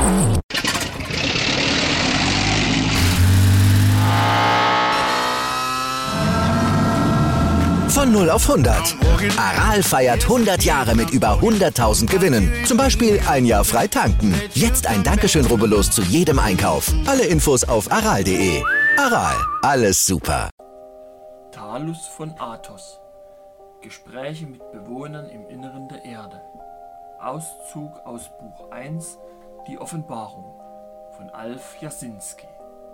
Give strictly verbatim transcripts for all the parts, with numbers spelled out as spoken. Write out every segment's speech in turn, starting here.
Von null auf hundert. Aral feiert hundert Jahre mit über hunderttausend Gewinnen. Zum Beispiel ein Jahr frei tanken. Jetzt ein Dankeschön, rubbellos zu jedem Einkauf. Alle Infos auf aral punkt de. Aral, alles super. Talus von Athos. Gespräche mit Bewohnern im Inneren der Erde. Auszug aus Buch eins, Die Offenbarung von Alf Jasinski.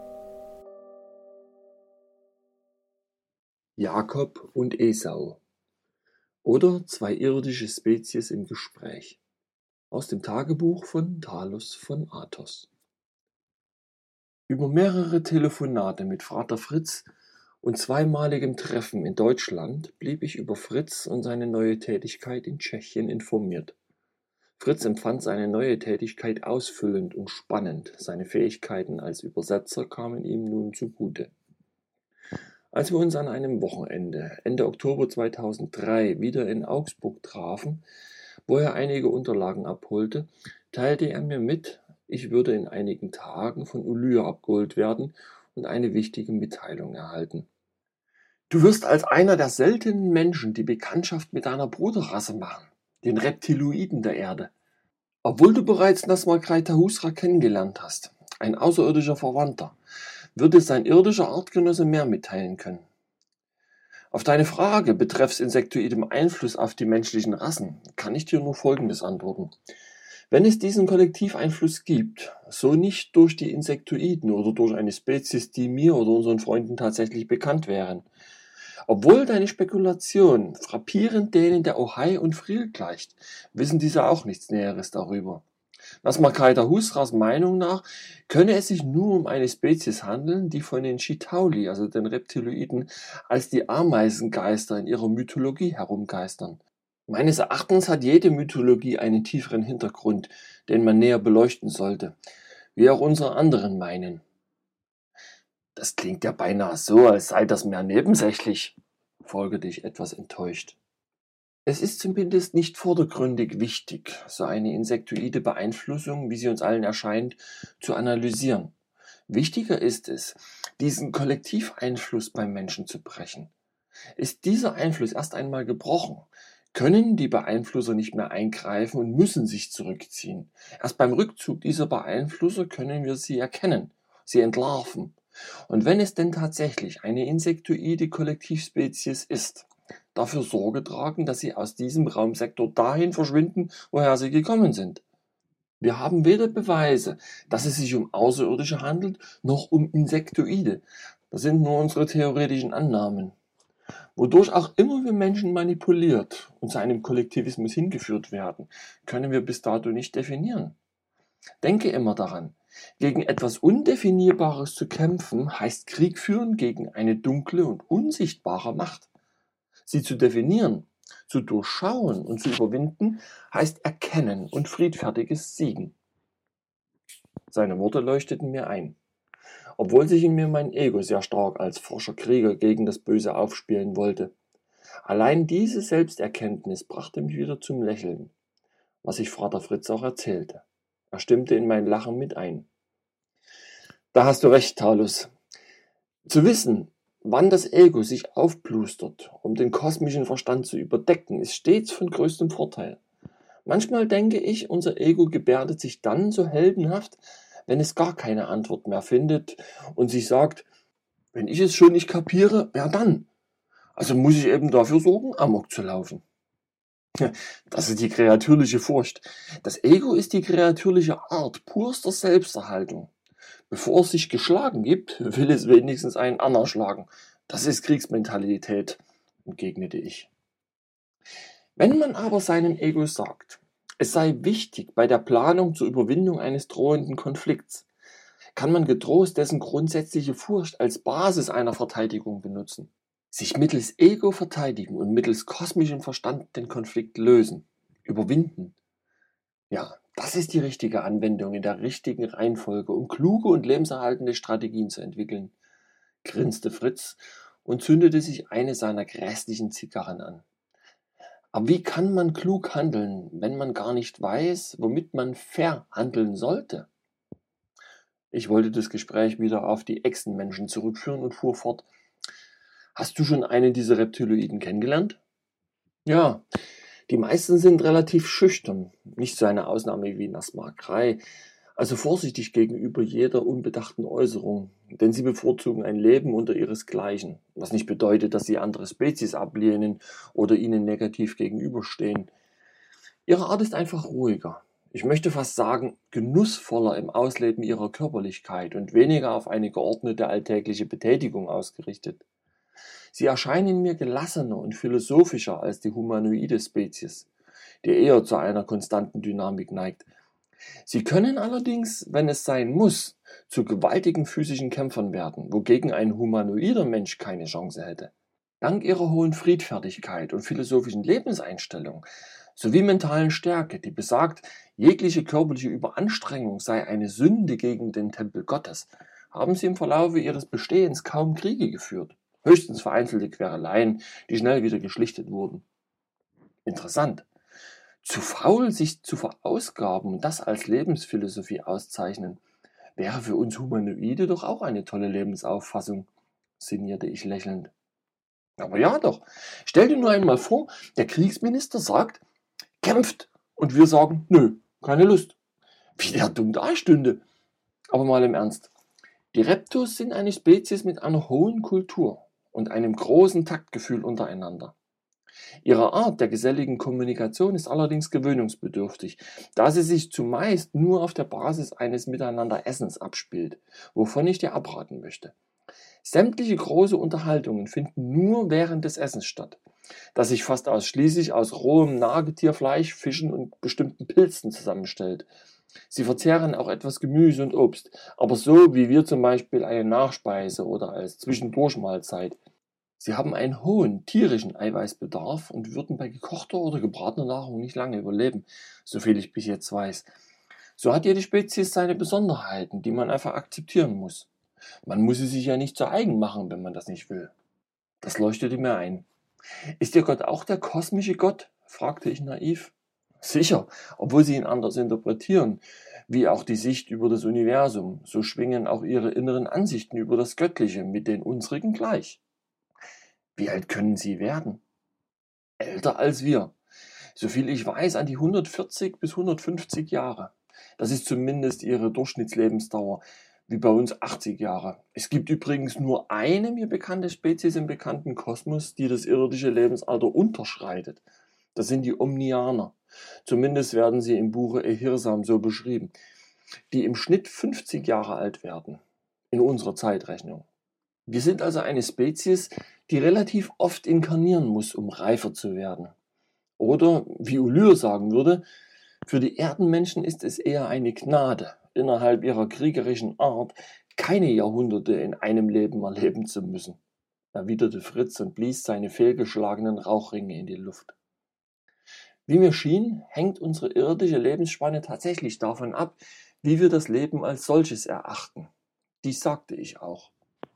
Jakob und Esau oder zwei irdische Spezies im Gespräch. Aus dem Tagebuch von Talus von Athos. Über mehrere Telefonate mit Vater Fritz und zweimaligem Treffen in Deutschland blieb ich über Fritz und seine neue Tätigkeit in Tschechien informiert. Fritz empfand seine neue Tätigkeit ausfüllend und spannend. Seine Fähigkeiten als Übersetzer kamen ihm nun zugute. Als wir uns an einem Wochenende Ende Oktober zweitausenddrei wieder in Augsburg trafen, wo er einige Unterlagen abholte, teilte er mir mit, ich würde in einigen Tagen von Ulyr abgeholt werden und eine wichtige Mitteilung erhalten. Du wirst als einer der seltenen Menschen die Bekanntschaft mit deiner Bruderrasse machen, den Reptiloiden der Erde. Obwohl du bereits Nasmar-Kreitahusra kennengelernt hast, ein außerirdischer Verwandter, würde sein irdischer Artgenosse mehr mitteilen können. Auf deine Frage betreffs insektoidem Einfluss auf die menschlichen Rassen kann ich dir nur Folgendes antworten. Wenn es diesen Kollektiveinfluss gibt, so nicht durch die Insektoiden oder durch eine Spezies, die mir oder unseren Freunden tatsächlich bekannt wären. Obwohl deine Spekulation frappierend denen der Ojai und Vril gleicht, wissen diese auch nichts Näheres darüber. Nasmar-Kreitahusras Meinung nach könne es sich nur um eine Spezies handeln, die von den Chitauli, also den Reptiloiden, als die Ameisengeister in ihrer Mythologie herumgeistern. Meines Erachtens hat jede Mythologie einen tieferen Hintergrund, den man näher beleuchten sollte, wie auch unsere anderen meinen. Das klingt ja beinahe so, als sei das mehr nebensächlich, folgerte ich etwas enttäuscht. Es ist zumindest nicht vordergründig wichtig, so eine insektoide Beeinflussung, wie sie uns allen erscheint, zu analysieren. Wichtiger ist es, diesen Kollektiveinfluss beim Menschen zu brechen. Ist dieser Einfluss erst einmal gebrochen, können die Beeinflusser nicht mehr eingreifen und müssen sich zurückziehen. Erst beim Rückzug dieser Beeinflusser können wir sie erkennen, sie entlarven. Und wenn es denn tatsächlich eine insektoide Kollektivspezies ist, dafür Sorge tragen, dass sie aus diesem Raumsektor dahin verschwinden, woher sie gekommen sind. Wir haben weder Beweise, dass es sich um Außerirdische handelt, noch um Insektoide. Das sind nur unsere theoretischen Annahmen. Wodurch auch immer wir Menschen manipuliert und zu einem Kollektivismus hingeführt werden, können wir bis dato nicht definieren. Denke immer daran, gegen etwas Undefinierbares zu kämpfen, heißt Krieg führen gegen eine dunkle und unsichtbare Macht. Sie zu definieren, zu durchschauen und zu überwinden, heißt erkennen und friedfertiges Siegen. Seine Worte leuchteten mir ein. Obwohl sich in mir mein Ego sehr stark als forscher Krieger gegen das Böse aufspielen wollte. Allein diese Selbsterkenntnis brachte mich wieder zum Lächeln, was ich Vater Fritz auch erzählte. Er stimmte in mein Lachen mit ein. Da hast du recht, Talus. Zu wissen, wann das Ego sich aufplustert, um den kosmischen Verstand zu überdecken, ist stets von größtem Vorteil. Manchmal denke ich, unser Ego gebärdet sich dann so heldenhaft, wenn es gar keine Antwort mehr findet und sich sagt, wenn ich es schon nicht kapiere, wer dann? Also muss ich eben dafür sorgen, Amok zu laufen. Das ist die kreatürliche Furcht. Das Ego ist die kreatürliche Art purster Selbsterhaltung. Bevor es sich geschlagen gibt, will es wenigstens einen anderen schlagen. Das ist Kriegsmentalität, entgegnete ich. Wenn man aber seinem Ego sagt, es sei wichtig bei der Planung zur Überwindung eines drohenden Konflikts, kann man getrost dessen grundsätzliche Furcht als Basis einer Verteidigung benutzen. Sich mittels Ego verteidigen und mittels kosmischem Verstand den Konflikt lösen, überwinden. Ja, das ist die richtige Anwendung in der richtigen Reihenfolge, um kluge und lebenserhaltende Strategien zu entwickeln, grinste Fritz und zündete sich eine seiner grässlichen Zigarren an. Aber wie kann man klug handeln, wenn man gar nicht weiß, womit man fair handeln sollte? Ich wollte das Gespräch wieder auf die Echsenmenschen zurückführen und fuhr fort. Hast du schon einen dieser Reptiloiden kennengelernt? Ja, die meisten sind relativ schüchtern, nicht so eine Ausnahme wie Nasmar Krei, also vorsichtig gegenüber jeder unbedachten Äußerung, denn sie bevorzugen ein Leben unter ihresgleichen, was nicht bedeutet, dass sie andere Spezies ablehnen oder ihnen negativ gegenüberstehen. Ihre Art ist einfach ruhiger. Ich möchte fast sagen, genussvoller im Ausleben ihrer Körperlichkeit und weniger auf eine geordnete alltägliche Betätigung ausgerichtet. Sie erscheinen mir gelassener und philosophischer als die humanoide Spezies, die eher zu einer konstanten Dynamik neigt. Sie können allerdings, wenn es sein muss, zu gewaltigen physischen Kämpfern werden, wogegen ein humanoider Mensch keine Chance hätte. Dank ihrer hohen Friedfertigkeit und philosophischen Lebenseinstellung sowie mentalen Stärke, die besagt, jegliche körperliche Überanstrengung sei eine Sünde gegen den Tempel Gottes, haben sie im Verlaufe ihres Bestehens kaum Kriege geführt. Höchstens vereinzelte Quereleien, die schnell wieder geschlichtet wurden. Interessant. Zu faul, sich zu verausgaben und das als Lebensphilosophie auszeichnen, wäre für uns Humanoide doch auch eine tolle Lebensauffassung, sinnierte ich lächelnd. Aber ja doch, stell dir nur einmal vor, der Kriegsminister sagt, kämpft, und wir sagen, nö, keine Lust. Wie der dumm dastünde. Aber mal im Ernst. Die Reptos sind eine Spezies mit einer hohen Kultur und einem großen Taktgefühl untereinander. Ihre Art der geselligen Kommunikation ist allerdings gewöhnungsbedürftig, da sie sich zumeist nur auf der Basis eines Miteinanderessens abspielt, wovon ich dir abraten möchte. Sämtliche große Unterhaltungen finden nur während des Essens statt, das sich fast ausschließlich aus rohem Nagetierfleisch, Fischen und bestimmten Pilzen zusammenstellt. Sie verzehren auch etwas Gemüse und Obst, aber so wie wir zum Beispiel eine Nachspeise oder als Zwischendurchmahlzeit. Sie haben einen hohen tierischen Eiweißbedarf und würden bei gekochter oder gebratener Nahrung nicht lange überleben, soviel ich bis jetzt weiß. So hat jede Spezies seine Besonderheiten, die man einfach akzeptieren muss. Man muss sie sich ja nicht zu eigen machen, wenn man das nicht will. Das leuchtete mir ein. Ist Ihr Gott auch der kosmische Gott? Fragte ich naiv. Sicher, obwohl Sie ihn anders interpretieren, wie auch die Sicht über das Universum, so schwingen auch Ihre inneren Ansichten über das Göttliche mit den unsrigen gleich. Wie alt können Sie werden? Älter als wir. Soviel ich weiß, an die hundertvierzig bis hundertfünfzig Jahre. Das ist zumindest Ihre Durchschnittslebensdauer, wie bei uns achtzig Jahre. Es gibt übrigens nur eine mir bekannte Spezies im bekannten Kosmos, die das irdische Lebensalter unterschreitet. Das sind die Omnianer. Zumindest werden sie im Buche Ehirsam so beschrieben, die im Schnitt fünfzig Jahre alt werden, in unserer Zeitrechnung. Wir sind also eine Spezies, die relativ oft inkarnieren muss, um reifer zu werden. Oder, wie Ulyr sagen würde, für die Erdenmenschen ist es eher eine Gnade, innerhalb ihrer kriegerischen Art keine Jahrhunderte in einem Leben erleben zu müssen, erwiderte Fritz und blies seine fehlgeschlagenen Rauchringe in die Luft. Wie mir schien, hängt unsere irdische Lebensspanne tatsächlich davon ab, wie wir das Leben als solches erachten. Dies sagte ich auch.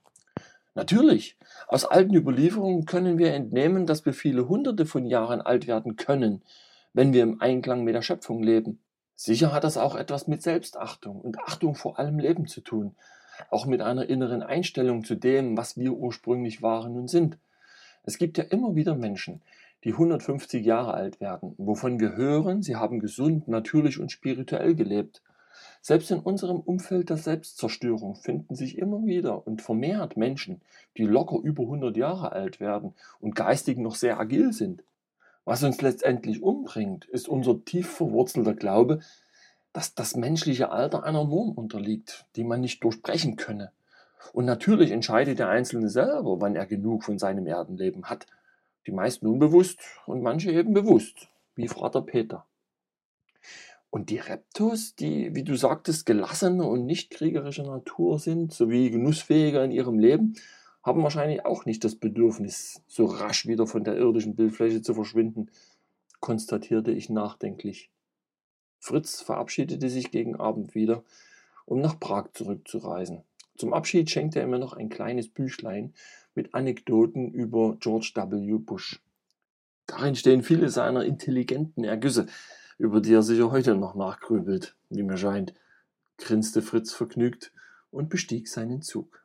Natürlich, aus alten Überlieferungen können wir entnehmen, dass wir viele hunderte von Jahren alt werden können, wenn wir im Einklang mit der Schöpfung leben. Sicher hat das auch etwas mit Selbstachtung und Achtung vor allem Leben zu tun, auch mit einer inneren Einstellung zu dem, was wir ursprünglich waren und sind. Es gibt ja immer wieder Menschen, die hundertfünfzig Jahre alt werden, wovon wir hören, sie haben gesund, natürlich und spirituell gelebt. Selbst in unserem Umfeld der Selbstzerstörung finden sich immer wieder und vermehrt Menschen, die locker über hundert Jahre alt werden und geistig noch sehr agil sind. Was uns letztendlich umbringt, ist unser tief verwurzelter Glaube, dass das menschliche Alter einer Norm unterliegt, die man nicht durchbrechen könne. Und natürlich entscheidet der Einzelne selber, wann er genug von seinem Erdenleben hat. Die meisten unbewusst und manche eben bewusst, wie Vater Peter. Und die Reptos, die, wie du sagtest, gelassene und nicht kriegerische Natur sind, sowie genussfähiger in ihrem Leben, haben wahrscheinlich auch nicht das Bedürfnis, so rasch wieder von der irdischen Bildfläche zu verschwinden, konstatierte ich nachdenklich. Fritz verabschiedete sich gegen Abend wieder, um nach Prag zurückzureisen. Zum Abschied schenkte er mir noch ein kleines Büchlein mit Anekdoten über George W. Bush. Darin stehen viele seiner intelligenten Ergüsse, über die er sicher heute noch nachgrübelt, wie mir scheint. grinste Fritz vergnügt und bestieg seinen Zug.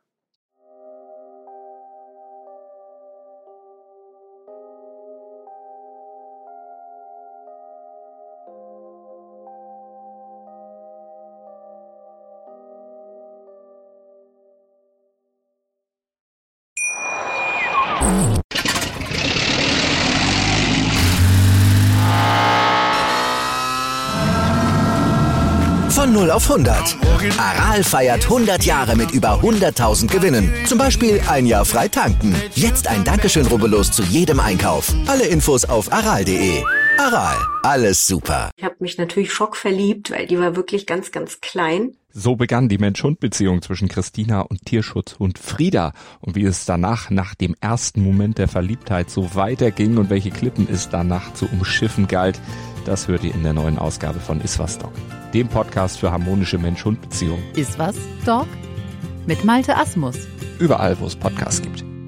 Von null auf hundert. Aral feiert hundert Jahre mit über hunderttausend Gewinnen. Zum Beispiel ein Jahr frei tanken. Jetzt ein Dankeschön, rubbellos zu jedem Einkauf. Alle Infos auf aral punkt de. Aral, alles super. Ich habe mich natürlich schockverliebt, weil die war wirklich ganz, ganz klein. So begann die Mensch-Hund-Beziehung zwischen Christina und Tierschutzhund Frieda. Und wie es danach, nach dem ersten Moment der Verliebtheit, so weiterging und welche Klippen es danach zu umschiffen galt, das hört ihr in der neuen Ausgabe von Iswas Dog, dem Podcast für harmonische Mensch-Hund-Beziehungen. Iswas Dog? Mit Malte Asmus. Überall, wo es Podcasts gibt.